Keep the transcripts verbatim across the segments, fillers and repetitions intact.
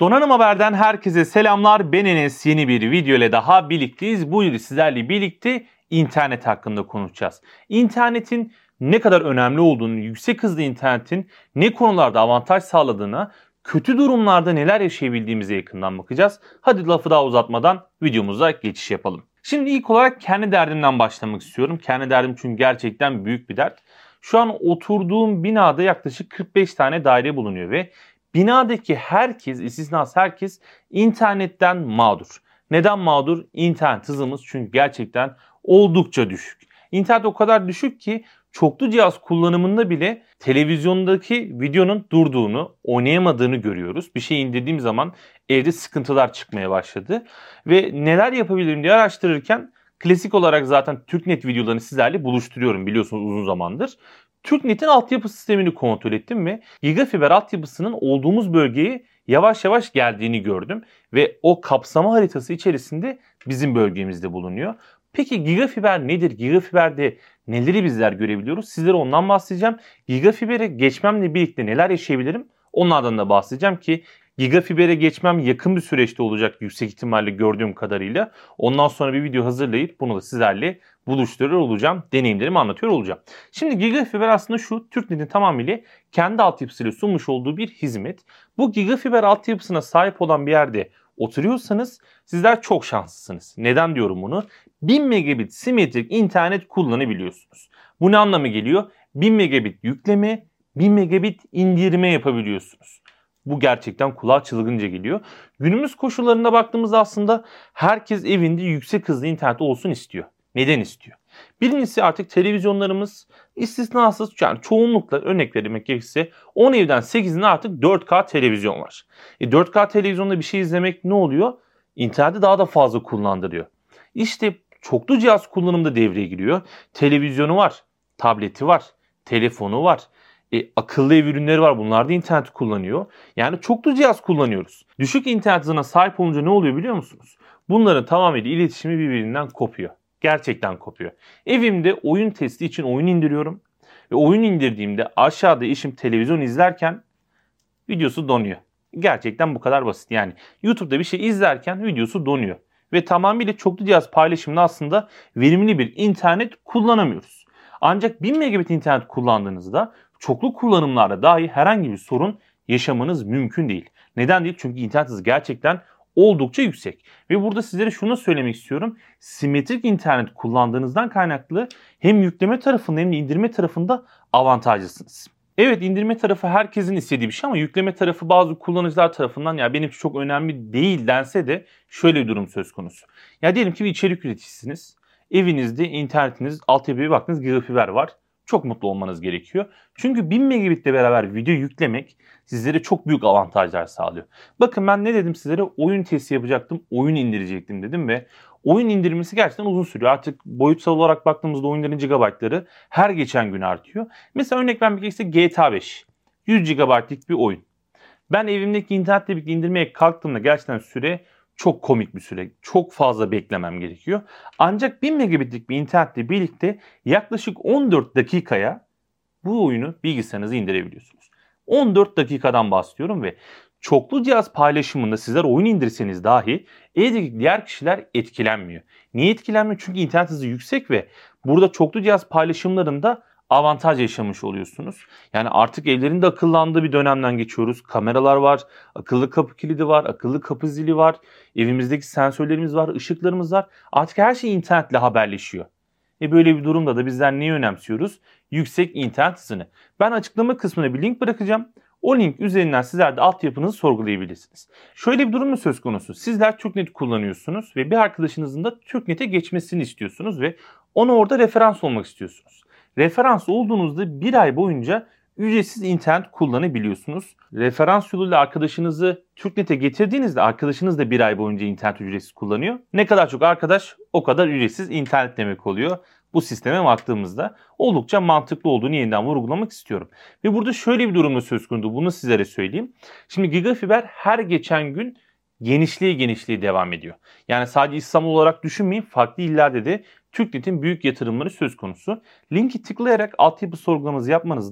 Donanım Haber'den herkese selamlar. Ben Enes. Yeni bir video ile daha birlikteyiz. Bu yıl sizlerle birlikte internet hakkında konuşacağız. İnternetin ne kadar önemli olduğunu, yüksek hızlı internetin ne konularda avantaj sağladığına, kötü durumlarda neler yaşayabildiğimize yakından bakacağız. Hadi lafı daha uzatmadan videomuza geçiş yapalım. Şimdi ilk olarak kendi derdimden başlamak istiyorum. Kendi derdim çünkü gerçekten büyük bir dert. Şu an oturduğum binada yaklaşık kırk beş tane daire bulunuyor ve binadaki herkes, istisnasız herkes internetten mağdur. Neden mağdur? İnternet hızımız çünkü gerçekten oldukça düşük. İnternet o kadar düşük ki çoklu cihaz kullanımında bile televizyondaki videonun durduğunu, oynayamadığını görüyoruz. Bir şey indirdiğim zaman evde sıkıntılar çıkmaya başladı. Ve neler yapabilirim diye araştırırken klasik olarak zaten TürkNet videolarını sizlerle buluşturuyorum biliyorsunuz uzun zamandır. TürkNet'in altyapı sistemini kontrol ettim ve gigafiber altyapısının olduğumuz bölgeye yavaş yavaş geldiğini gördüm. Ve o kapsama haritası içerisinde bizim bölgemizde bulunuyor. Peki gigafiber nedir? Gigafiberde neleri bizler görebiliyoruz? Sizlere ondan bahsedeceğim. Gigafibere geçmemle birlikte neler yaşayabilirim? Onlardan da bahsedeceğim ki gigafibere geçmem yakın bir süreçte olacak yüksek ihtimalle gördüğüm kadarıyla. Ondan sonra bir video hazırlayıp bunu da sizlerle buluşturuyor olacağım. Deneyimlerimi anlatıyor olacağım. Şimdi gigafiber aslında şu TürkNet'in tamamıyla kendi altyapısıyla sunmuş olduğu bir hizmet. Bu gigafiber altyapısına sahip olan bir yerde oturuyorsanız sizler çok şanslısınız. Neden diyorum bunu? bin megabit simetrik internet kullanabiliyorsunuz. Bu ne anlama geliyor? bin megabit yükleme, bin megabit indirme yapabiliyorsunuz. Bu gerçekten kulağa çılgınca geliyor. Günümüz koşullarında baktığımızda aslında herkes evinde yüksek hızlı internet olsun istiyor. Neden istiyor? Birincisi artık televizyonlarımız istisnasız, yani çoğunlukla örnek vermek gerekirse on evden sekizinde artık dört K televizyon var. E dört K televizyonda bir şey izlemek ne oluyor? İnterneti daha da fazla kullandırıyor. İşte çoklu cihaz kullanımında devreye giriyor. Televizyonu var, tableti var, telefonu var. E, akıllı ev ürünleri var. Bunlar da internet kullanıyor. Yani çoklu cihaz kullanıyoruz. Düşük internet hızına sahip olunca ne oluyor biliyor musunuz? Bunların tamamıyla iletişimi birbirinden kopuyor. Gerçekten kopuyor. Evimde oyun testi için oyun indiriyorum. Ve oyun indirdiğimde aşağıda eşim televizyon izlerken videosu donuyor. Gerçekten bu kadar basit. Yani YouTube'da bir şey izlerken videosu donuyor. Ve tamamıyla çoklu cihaz paylaşımında aslında verimli bir internet kullanamıyoruz. Ancak bin megabit internet kullandığınızda çoklu kullanımlarda dahi herhangi bir sorun yaşamanız mümkün değil. Neden değil? Çünkü internet hızı gerçekten oldukça yüksek. Ve burada sizlere şunu söylemek istiyorum. Simetrik internet kullandığınızdan kaynaklı hem yükleme tarafında hem de indirme tarafında avantajlısınız. Evet, indirme tarafı herkesin istediği bir şey ama yükleme tarafı bazı kullanıcılar tarafından ya benim için çok önemli değil dense de şöyle bir durum söz konusu. Ya diyelim ki bir içerik üreticisiniz. Evinizde internetiniz, altyapıya baktınız gigafiber var. Çok mutlu olmanız gerekiyor. Çünkü bin megabitle beraber video yüklemek sizlere çok büyük avantajlar sağlıyor. Bakın ben ne dedim sizlere? Oyun testi yapacaktım, oyun indirecektim dedim ve oyun indirmesi gerçekten uzun sürüyor. Artık boyutsal olarak baktığımızda oyunların gigabaytları her geçen gün artıyor. Mesela örnek vermek gerekirse G T A beş. yüz gigabaytlık bir oyun. Ben evimdeki internetle birlikte indirmeye kalktığımda gerçekten süre çok komik bir süre. Çok fazla beklemem gerekiyor. Ancak bin megabitlik bir internetle birlikte yaklaşık on dört dakikaya bu oyunu bilgisayarınıza indirebiliyorsunuz. on dört dakikadan bahsediyorum ve çoklu cihaz paylaşımında sizler oyun indirseniz dahi evdeki diğer kişiler etkilenmiyor. Niye etkilenmiyor? Çünkü internet hızı yüksek ve burada çoklu cihaz paylaşımlarında avantaj yaşamış oluyorsunuz. Yani artık evlerinde akıllandığı bir dönemden geçiyoruz. Kameralar var, akıllı kapı kilidi var, akıllı kapı zili var, evimizdeki sensörlerimiz var, ışıklarımız var. Artık her şey internetle haberleşiyor. E böyle bir durumda da bizler neyi önemsiyoruz? Yüksek internet hızını. Ben açıklama kısmına bir link bırakacağım. O link üzerinden sizler de altyapınızı sorgulayabilirsiniz. Şöyle bir durum mu söz konusu? Sizler TürkNet kullanıyorsunuz ve bir arkadaşınızın da TürkNet'e geçmesini istiyorsunuz ve ona orada referans olmak istiyorsunuz. Referans olduğunuzda bir ay boyunca ücretsiz internet kullanabiliyorsunuz. Referans yoluyla arkadaşınızı TürkNet'e getirdiğinizde arkadaşınız da bir ay boyunca internet ücretsiz kullanıyor. Ne kadar çok arkadaş o kadar ücretsiz internet demek oluyor. Bu sisteme baktığımızda oldukça mantıklı olduğunu yeniden vurgulamak istiyorum. Ve burada şöyle bir durumda söz konusu, bunu sizlere söyleyeyim. Şimdi gigafiber her geçen gün genişliğe genişliğe devam ediyor. Yani sadece İstanbul olarak düşünmeyin, farklı illerde de TürkNet'in büyük yatırımları söz konusu. Linki tıklayarak altyapı sorgulamanızı yapmanızda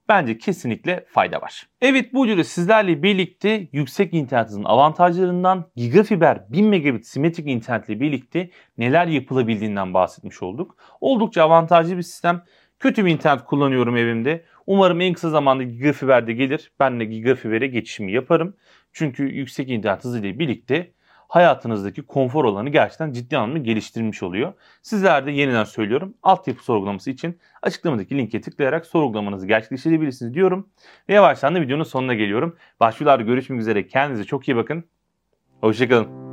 bence kesinlikle fayda var. Evet, bu videoda sizlerle birlikte yüksek internet hızının avantajlarından, gigafiber bin megabit simetrik internetle birlikte neler yapılabildiğinden bahsetmiş olduk. Oldukça avantajlı bir sistem. Kötü bir internet kullanıyorum evimde. Umarım en kısa zamanda gigafiber de gelir. Ben de gigafiber'e geçişimi yaparım. Çünkü yüksek internet hızı ile birlikte hayatınızdaki konfor alanı gerçekten ciddi anlamda geliştirmiş oluyor. Sizler de yeniden söylüyorum, altyapı sorgulaması için açıklamadaki linke tıklayarak sorgulamanızı gerçekleştirebilirsiniz diyorum. Ve yavaştan da videonun sonuna geliyorum. Başvurularda görüşmek üzere. Kendinize çok iyi bakın. Hoşçakalın.